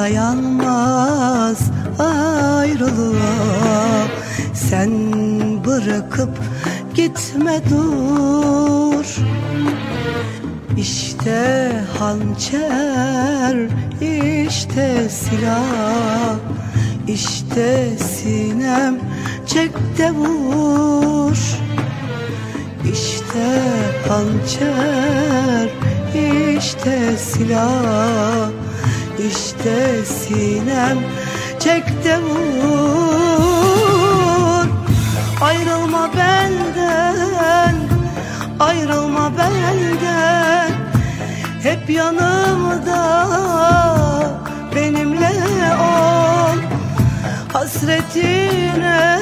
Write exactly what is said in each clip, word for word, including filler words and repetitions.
dayanmaz ayrılığa. Sen bırakıp gitme dur. İşte hançer, işte silah, işte sinem, çek de vur. İşte hançer, işte silah, işte sinem, çek de vur. Ayrılma benden, ayrılma benden, hep yanımda benimle ol. Hasretine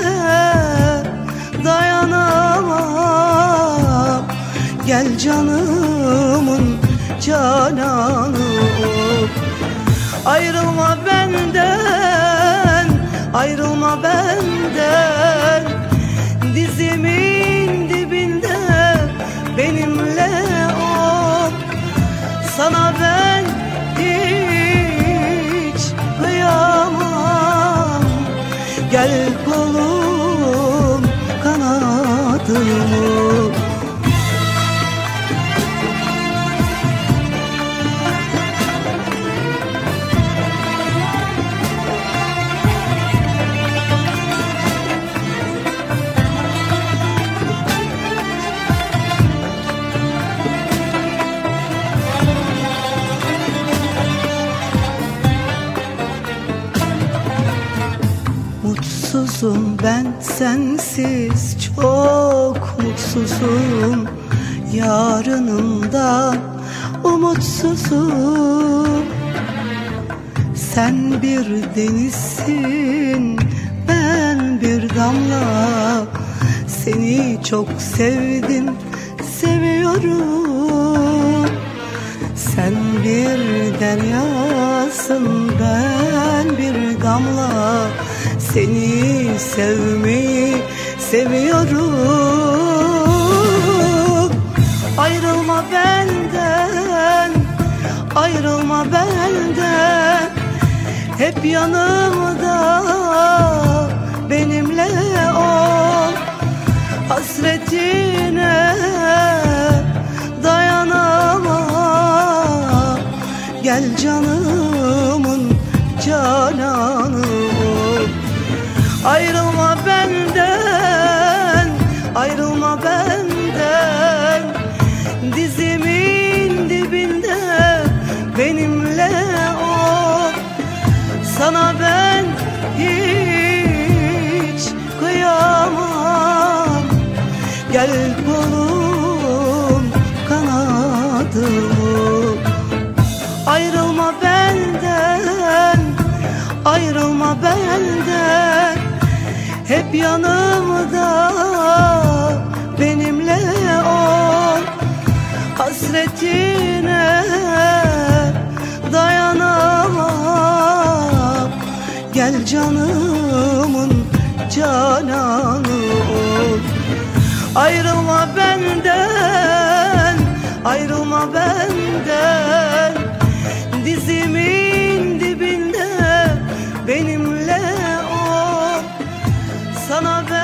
dayanamam, gel canımın cananı ol. Ayrılma benden, ayrılma benden, dizimin dibinde benimle ol. Sana ben hiç kıyamam, gel kolum kanadımı. Mutsuzum ben sensiz, çok mutsuzum. Yarınımdan umutsuzum. Sen bir denizsin, ben bir damla. Seni çok sevdim, seviyorum. Sen bir deryasın, ben bir damla. Seni sevmeyi seviyorum. Ayrılma benden, ayrılma benden, hep yanımda benimle ol. Hasretine dayanamam, gel canımın cananı ol. Ayrılma benden, ayrılma benden, dizimin dibinde benimle ol. Sana ben hiç kıyamam, gel kolum kanadımı. Ayrılma benden, ayrılma benden, hep yanımda benimle ol. Hasretine dayanamam, gel canımın cananı ol. Ayrılma benden, ayrılma benden, dizimin dibinde benimle ol. Sana ben